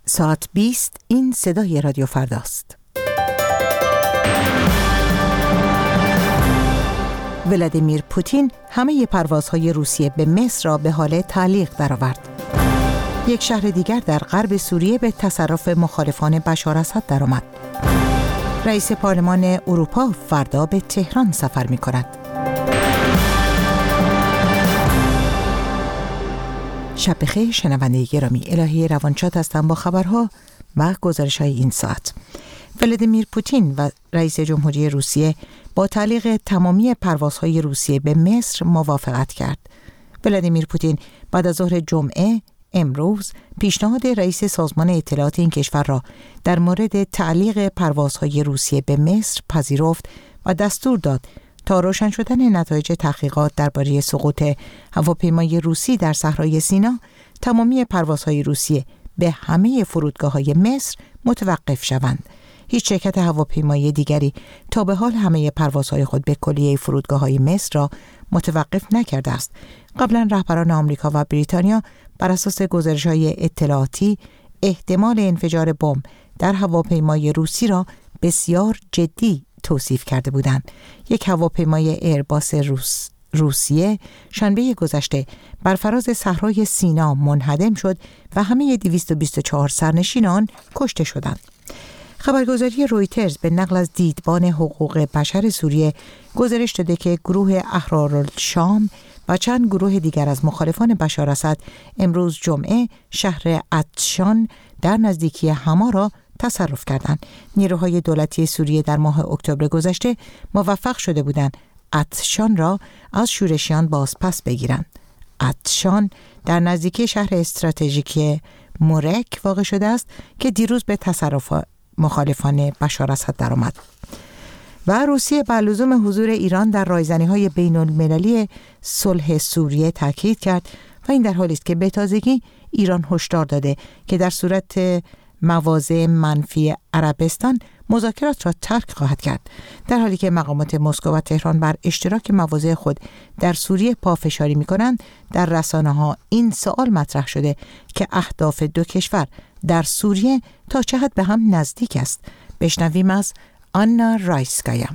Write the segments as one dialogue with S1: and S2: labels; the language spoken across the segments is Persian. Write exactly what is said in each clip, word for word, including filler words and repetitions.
S1: ساعت بیست این صدای رادیو فرداست. ولادیمیر پوتین همه پروازهای روسیه به مصر را به حال تعلیق درآورد. یک شهر دیگر در غرب سوریه به تصرف مخالفان بشار اسد درآمد. رئیس پارلمان اروپا فردا به تهران سفر می کند. شب بخیر شنونده گرامی، الهی روانشاد هستم با خبرها و گزارش‌های این ساعت. ولادیمیر پوتین و رئیس جمهوری روسیه با تعلیق تمامی پروازهای روسیه به مصر موافقت کرد. ولادیمیر پوتین بعد از ظهر جمعه امروز پیشنهاد رئیس سازمان اطلاعات این کشور را در مورد تعلیق پروازهای روسیه به مصر پذیرفت و دستور داد تا روشن شدن نتایج تحقیقات درباره سقوط هواپیمای روسی در صحرای سینا، تمامی پروازهای روسیه به همه فرودگاه‌های مصر متوقف شوند. هیچ شرکت هواپیمایی دیگری تا به حال همه پروازهای خود به کلیه فرودگاه‌های مصر را متوقف نکرده است. قبلا رهبران آمریکا و بریتانیا بر اساس گزارش‌های اطلاعاتی احتمال انفجار بمب در هواپیمای روسی را بسیار جدی توصیف کرده بودند. یک هواپیمای ایرباس روس روسیه شنبه گذشته بر فراز صحرای سینا منهدم شد و همه دویست و بیست و چهار سرنشین آن کشته شدند. خبرگزاری رویترز به نقل از دیدبان حقوق بشر سوریه گزارش داده که گروه احرارالشام و چند گروه دیگر از مخالفان بشار اسد امروز جمعه شهر عطشان در نزدیکی حما را تصرف کردند. نیروهای دولتی سوریه در ماه اکتبر گذشته موفق شده بودند عطشان را از شورشیان بازپس بگیرند. عطشان در نزدیکی شهر استراتژیکی مورک واقع شده است که دیروز به تصرف مخالفان بشار اسد درآمد. و روسیه بر لزوم حضور ایران در رایزنی‌های بین‌المللی صلح سوریه تاکید کرد و این در حالی است که به تازگی ایران هشدار داده که در صورت مواضع منفی عربستان مذاکرات را ترک خواهد کرد، در حالی که مقامات مسکو و تهران بر اشتراک مواضع خود در سوریه پافشاری می‌کنند. در رسانه‌ها این سوال مطرح شده که اهداف دو کشور در سوریه تا چه حد به هم نزدیک است. بشنویم از آنا رایسکایا.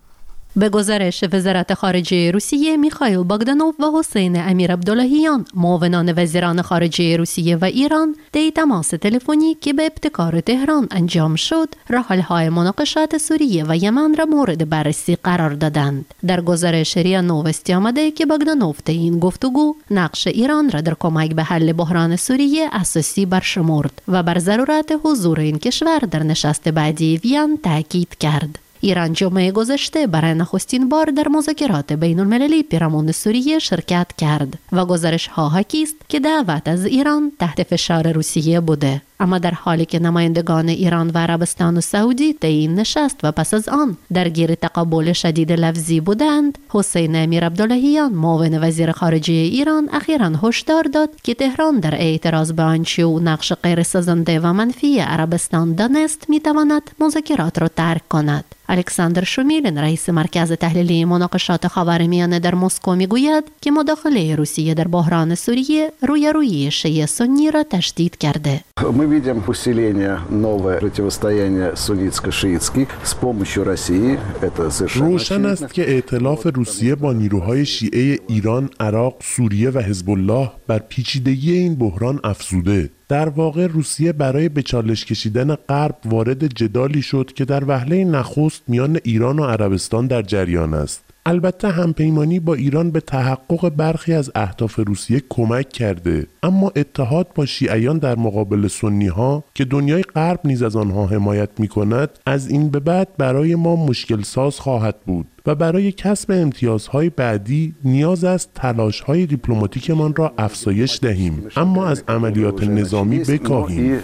S2: به گزارش وزارت خارجه روسیه، میخائیل باگدانوف و حسین امیر عبداللهیان، معاونان وزیران خارجه روسیه و ایران، طی تماس تلفنی که به ابتکار تهران انجام شد، راه‌حل‌های مناقشات سوریه و یمن را مورد بررسی قرار دادند. در گزارش ریا نووستی آمده که باگدانوف طی این گفتگو نقش ایران را در کمک به حل بحران سوریه اساسی برشمرد و بر ضرورت حضور این کشور در نشست بعدی وین تاکید کرد. ایران جمعه گذشته برای نخستین بار در مذاکرات بین المللی پیرامون سوریه شرکت کرد و گزارش ها حاکی است که دعوت از ایران تحت فشار روسیه بوده. اما در حالی که نمایندگان ایران و عربستان و سعودی طی این نشست و پس از آن درگیر تقابل شدید لفظی بودند، حسین امیر عبداللهیان، معاون وزیر خارجه ایران، اخیراً هشدار داد که تهران در اعتراض به آنچه او نقش غیر سازنده و منفی عربستان دانست میتواند مذاکرات را ترک کند. الکساندر شومیلین، رئیس مرکز تحلیلی مناقشات خاورمیانه در مسکو، میگوید که مداخله روسیه در بحران سوریه رویارویی شیعه سنی را تشدید کرده.
S3: Мы видим усиление новое противостояние суннитско-шиитских с помощью России. Это совершенно
S4: روشن است که ائتلاف روسیه با نیروهای شیعه ایران، عراق، سوریه و حزب الله بر پیچیدگی این بحران افزوده. در واقع روسیه برای به چالش کشیدن غرب وارد جدالی شد که در وهله نخست میان ایران و عربستان در جریان است. البته همپیمانی با ایران به تحقق برخی از اهداف روسیه کمک کرده، اما اتحاد با شیعیان در مقابل سنی‌ها که دنیای غرب نیز از آنها حمایت می‌کند، از این به بعد برای ما مشکل ساز خواهد بود و برای کسب امتیازهای بعدی نیاز است تلاش‌های دیپلماتیکمان را افزایش دهیم، اما از عملیات نظامی بکاهیم.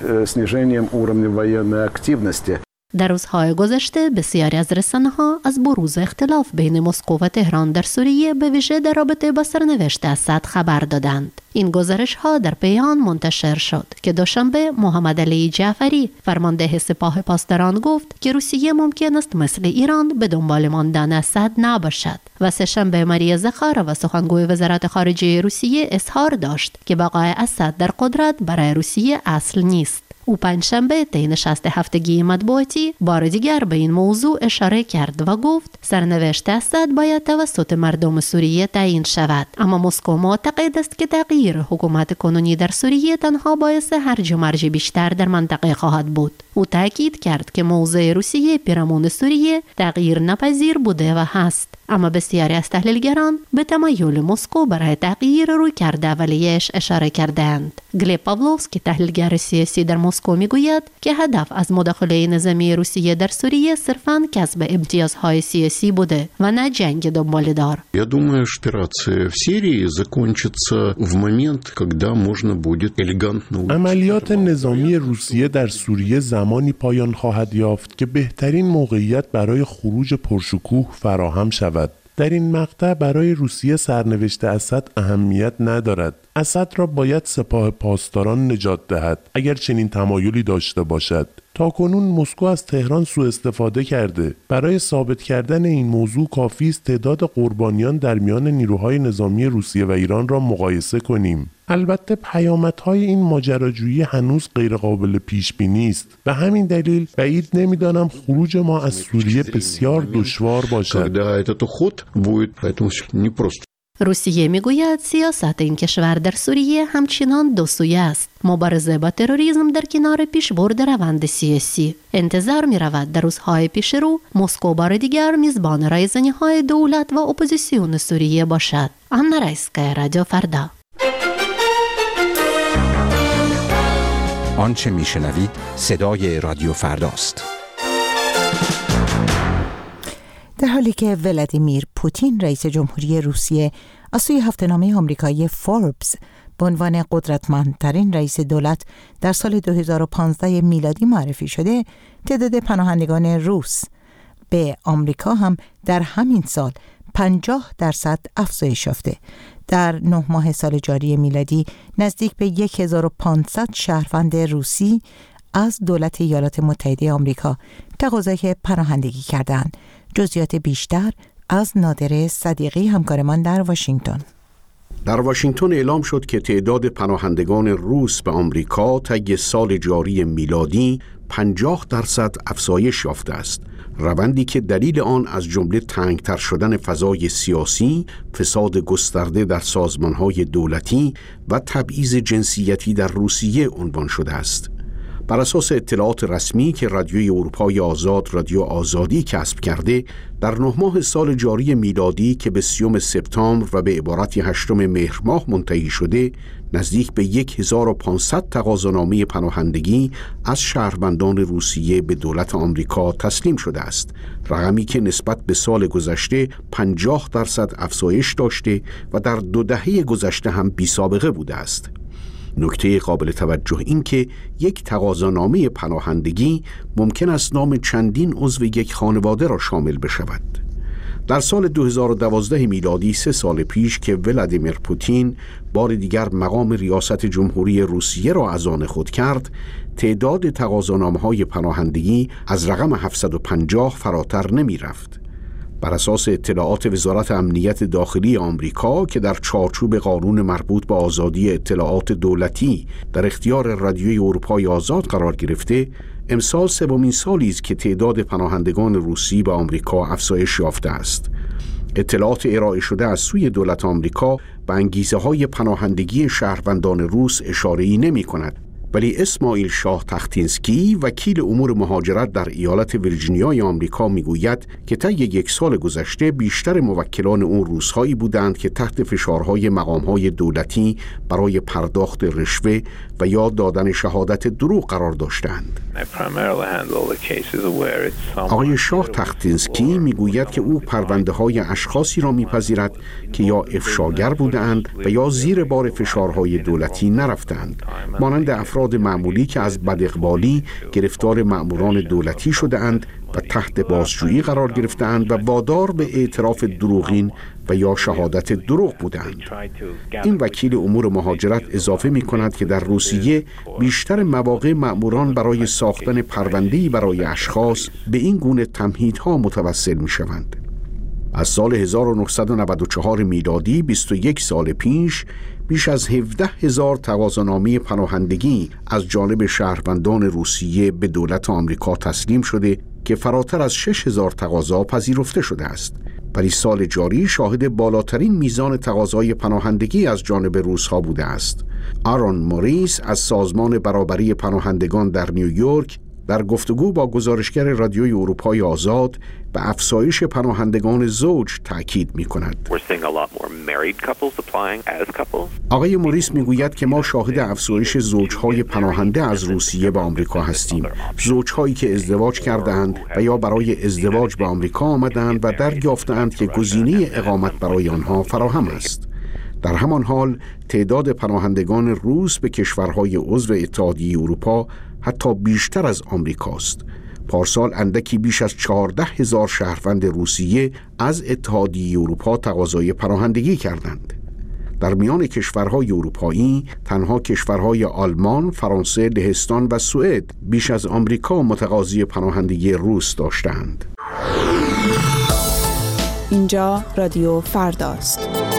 S2: در روزهای گذشته بسیاری از رسانه‌ها از بروز اختلاف بین مسکو و تهران در سوریه به ویژه در رابطه با سرنوشت اسد خبر دادند. این گزارش‌ها در پیان منتشر شد که دوشنبه محمد علی جعفری، فرمانده سپاه پاسداران، گفت که روسیه ممکن است مثل ایران به دنبال ماندن اسد نباشد و سه‌شنبه ماریا زخارova، سخنگوی وزارت خارجه روسیه، اظهار داشت که بقای اسد در قدرت برای روسیه اصل نیست. او پنجشنبه طی نشست هفتگی مطبوعاتی بار دیگر به این موضوع اشاره کرد و گفت سرنوشت اسد باید توسط مردم سوریه تعیین شود. اما مسکو معتقد است که تغییر حکومت کنونی در سوریه تنها باعث هرج و مرج بیشتر در منطقه خواهد بود. او تاکید کرد که موضع روسیه پیرامون سوریه تغییر ناپذیر بوده و هست، اما بسیاری از تحلیلگران به تمایل مسکو برای تغییر رویکرد اولیه‌اش اشاره کردند. گلیب پاولوسکی تحلیلگر سیاسی در مسکو میگوید که هدف از مداخله نظامی روسیه در سوریه صرفاً کسب امتیازهای سیاسی بوده و نه جنگ دنباله‌دار.
S5: Я думаю, что операция в Сирии закончится в момент, когда можно будет элегантно.
S4: عملیات نظامی روسیه در سوریه زمانی پایان خواهد یافت که بهترین موقعیت برای خروج پرشکوه فراهم شود. در این مقطع برای روسیه سرنوشت اسد اهمیت ندارد. اسد را باید سپاه پاسداران نجات دهد اگر چنین تمایلی داشته باشد. تاکنون مسکو از تهران سوء استفاده کرده. برای ثابت کردن این موضوع کافی است تعداد قربانیان در میان نیروهای نظامی روسیه و ایران را مقایسه کنیم. البته پیامدهای این ماجراجویی هنوز غیرقابل پیش بینی است. به همین دلیل بعید نمیدانم خروج ما از سوریه بسیار دشوار باشد.
S2: روسیه میگوید سیاست این کشور در سوریه همچنان دو سویه است. مبارزه با تروریسم در کنار پیشبرد روند سیاسی. انتظار می رود در روزهای پیش رو مسکو بار دیگر میزبان رایزنی‌های دولت و اپوزیسیون سوریه باشد. آنا رایسکا، رادیو فردا.
S6: آنچه میشنوید صدای رادیو فرداست.
S1: در حالی که ولادیمیر پوتین رئیس جمهوری روسیه از سوی هفته‌نامه آمریکایی فوربس به عنوان قدرتمندترین رئیس دولت در سال دو هزار و پانزده میلادی معرفی شده، تعداد پناهندگان روس به آمریکا هم در همین سال پنجاه درصد افزایش یافته. در نه ماه سال جاری میلادی نزدیک به هزار و پانصد شهروند روسی از دولت ایالات متحده آمریکا تقاضای پناهندگی کردند. جزئیات بیشتر از نادر صدیقی همکارمان در واشنگتن.
S7: در واشنگتن اعلام شد که تعداد پناهندگان روس به آمریکا طی سال جاری میلادی پنجاه درصد افزایش یافته است. روندی که دلیل آن از جمله تنگتر شدن فضای سیاسی، فساد گسترده در سازمانهای دولتی و تبعیض جنسیتی در روسیه عنوان شده است. بر اساس اطلاعات رسمی که رادیوی اروپای آزاد رادیو آزادی کسب کرده، در نه ماه سال جاری میلادی که به سیوم سپتامبر و به عبارتی هشتم مهر ماه منتهی شده، نزدیک به هزار و پانصد تقاضانامه پناهندگی از شهروندان روسیه به دولت آمریکا تسلیم شده است. رقمی که نسبت به سال گذشته پنجاه درصد افزایش داشته و در دو دهه گذشته هم بی سابقه بوده است. نکته قابل توجه این که یک تقاضانامه پناهندگی ممکن است نام چندین عضو یک خانواده را شامل بشود. در سال دو هزار و دوازده میلادی، سه سال پیش که ولادیمیر پوتین بار دیگر مقام ریاست جمهوری روسیه را از آن خود کرد، تعداد تقاضانامه‌های پناهندگی از رقم هفتصد و پنجاه فراتر نمی رفت. بر اساس اطلاعات وزارت امنیت داخلی آمریکا که در چارچوب قانون مربوط به آزادی اطلاعات دولتی در اختیار رادیوی اروپای آزاد قرار گرفته، امسال سومین سالی است که تعداد پناهندگان روسی به آمریکا افزایش یافته است. اطلاعات ارائه شده از سوی دولت آمریکا به انگیزه‌های پناهندگی شهروندان روس اشاره‌ای نمی‌کند، ولی اسماعیل شاه تختینسکی وکیل امور مهاجرت در ایالت ویرجینیای آمریکا میگوید که طی یک سال گذشته بیشتر موکلان اون روس‌هایی بودند که تحت فشارهای مقام‌های دولتی برای پرداخت رشوه و یا دادن شهادت دروغ قرار داشتند. آقای شاه تختینسکی میگوید که او پرونده‌های اشخاصی را میپذیرد که یا افشاگر بودند و یا زیر بار فشارهای دولتی نرفتند، مانند افراد معمولی که از بداقبالی گرفتار مأموران دولتی شده‌اند و تحت بازجویی قرار گرفتند و وادار به اعتراف دروغین و یا شهادت دروغ بودند. این وکیل امور مهاجرت اضافه می کند که در روسیه بیشتر مواقع مأموران برای ساختن پرونده‌ای برای اشخاص به این گونه تمهیدها متوسل می شوند. از سال هزار و نهصد و نود و چهار میلادی بیست و یک سال پیش بیش از هفده هزار تقاضانامه پناهندگی از جانب شهروندان روسیه به دولت آمریکا تسلیم شده که فراتر از شش هزار تقاضا پذیرفته شده است. ولی سال جاری شاهد بالاترین میزان تقاضای پناهندگی از جانب روس‌ها بوده است. آرون موریس از سازمان برابری پناهندگان در نیویورک در گفتگو با گزارشگر رادیوی اروپای آزاد به افزایش پناهندگان زوج تأکید می‌کند. آقای موریس میگوید که ما شاهد افزایش زوجهای پناهنده از روسیه به آمریکا هستیم. زوجهایی که ازدواج کردند و یا برای ازدواج به آمریکا آمدند و دریافتند که گزینه اقامت برای آنها فراهم است. در همان حال تعداد پناهندگان روس به کشورهای عضو اتحادیه اروپا حتی بیشتر از آمریکاست. پارسال اندکی بیش از چهارده هزار شهروند روسیه از اتحادیه اروپا تقاضای پناهندگی کردند. در میان کشورهای اروپایی تنها کشورهای آلمان، فرانسه، لهستان و سوئد بیش از آمریکا متقاضی پناهندگی روس داشتند.
S8: اینجا رادیو فرداست.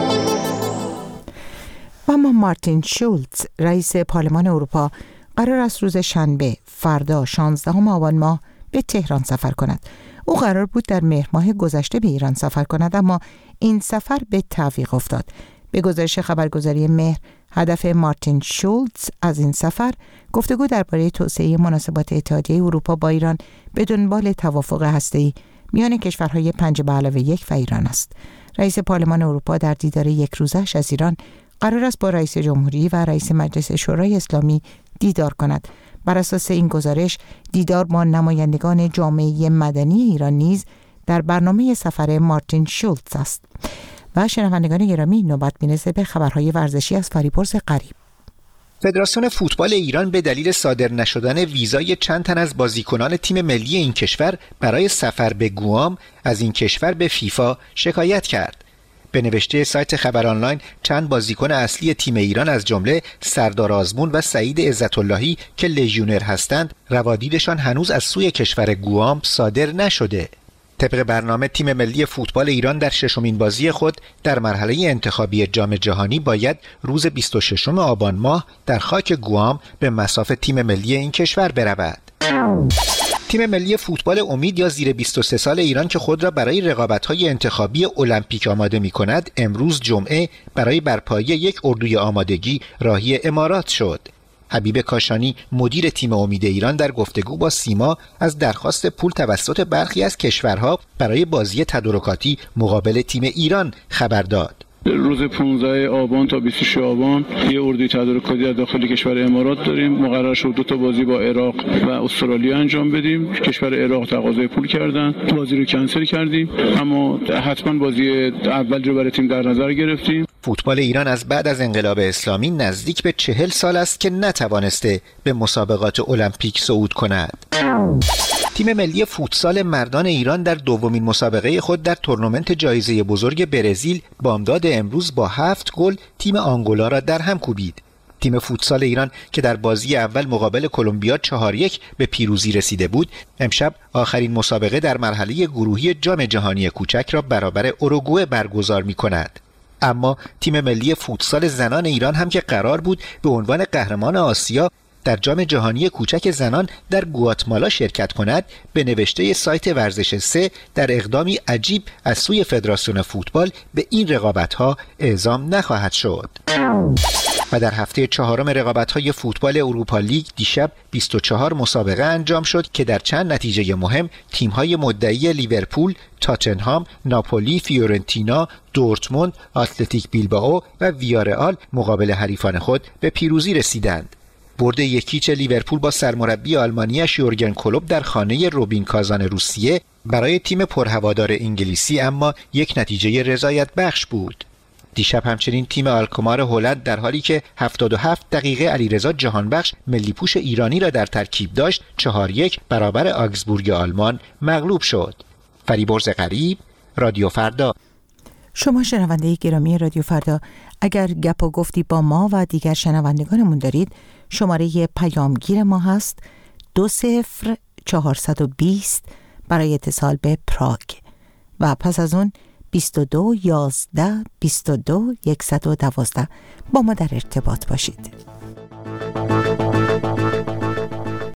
S1: و اما مارتین شولتز رئیس پارلمان اروپا قرار است روز شنبه فردا شانزدهم آبان ماه به تهران سفر کند. او قرار بود در مهر ماه گذشته به ایران سفر کند، اما این سفر به تعویق افتاد. به گزارش خبرگزاری مهر، هدف مارتین شولتز از این سفر گفتگو درباره توسعه مناسبات اتحادیه اروپا با ایران به دنبال توافق هسته‌ای میان کشورهای پنج به علاوه یک و ایران است. رئیس پارلمان اروپا در دیدار یک روزش از ایران قرار است با رئیس جمهوری و رئیس مجلس شورای اسلامی دیدار کند. بر اساس این گزارش دیدار با نمایندگان جامعه مدنی ایران نیز در برنامه سفر مارتین شولتز است. و شنوندگان گرامی، نوبت می‌رسه به خبرهای ورزشی از فریبرز غریب.
S9: فدراسیون فوتبال ایران به دلیل صادر نشدن ویزای چند تن از بازیکنان تیم ملی این کشور برای سفر به گوام از این کشور به فیفا شکایت کرد. به نوشته سایت خبر آنلاین، چند بازیکن اصلی تیم ایران از جمله سردار آزمون و سعید عزت‌اللهی که لژیونر هستند، روادیدشان هنوز از سوی کشور گوام صادر نشده. طبق برنامه تیم ملی فوتبال ایران در ششمین بازی خود در مرحله انتخابی جام جهانی باید روز بیست و ششم آبان ماه در خاک گوام به مصاف تیم ملی این کشور برود. تیم ملی فوتبال امید یا زیر بیست و سه سال ایران که خود را برای رقابت‌های انتخابی المپیک آماده می‌کند، امروز جمعه برای برپایی یک اردوی آمادگی راهی امارات شد. حبیب کاشانی مدیر تیم امید ایران در گفتگو با سیما از درخواست پول توسط برخی از کشورها برای بازی تدارکاتی مقابل تیم ایران خبر داد.
S10: روز پانزده آبان تا بیست و شش آبان یه اردوی تدارکاتی در داخل کشور امارات داریم. مقرر شد دو تا بازی با عراق و استرالیا انجام بدیم. کشور عراق تقاضای پول کردن، بازی رو کنسل کردیم، اما حتما بازی اول رو برای تیم در نظر گرفتیم.
S9: فوتبال ایران از بعد از انقلاب اسلامی نزدیک به چهل سال است که نتوانسته به مسابقات المپیک صعود کند. تیم ملی فوتسال مردان ایران در دومین مسابقه خود در تورنمنت جایزه بزرگ برزیل بامداد امروز با هفت گل تیم آنگولا را در هم کوبید. تیم فوتسال ایران که در بازی اول مقابل کلمبیا چهار یک به پیروزی رسیده بود، امشب آخرین مسابقه در مرحله گروهی جام جهانی کوچک را برابر اوروگوئه برگزار می‌کند. اما تیم ملی فوتسال زنان ایران هم که قرار بود به عنوان قهرمان آسیا در جام جهانی کوچک زنان در گواتمالا شرکت کند، به نوشته سایت ورزش سه در اقدامی عجیب از سوی فدراسیون فوتبال به این رقابت‌ها اعزام نخواهد شد. و در هفته چهارم رقابت‌های فوتبال اروپا لیگ دیشب بیست و چهار مسابقه انجام شد که در چند نتیجه مهم تیم‌های مدعی لیورپول، تاتنهام، ناپولی، فیورنتینا، دورتموند، اتلتیک بیلبائو و ویارئال مقابل حریفان خود به پیروزی رسیدند. برد یکیچ لیورپول با سرمربی آلمانیش یورگن کلوپ در خانه روبین کازان روسیه برای تیم پرهوادار انگلیسی اما یک نتیجه رضایت بخش بود. دیشب همچنین تیم آلکمار هلند در حالی که هفتاد و هفت دقیقه علیرضا جهانبخش ملی‌پوش ایرانی را در ترکیب داشت، چهار یک برابر آگزبورگ آلمان مغلوب شد. فریبرز غریب، رادیو فردا.
S1: شما شنونده گرامی رادیو فردا، اگر گپ و گفتی با ما و دیگر شنوندگانمون دارید، شماره پیامگیر ما هست دو صفر چهارصد و بیست برای اتصال به پراگ و پس از اون بیست و دو یازده بیست و دو صد و دوازده با ما در ارتباط باشید.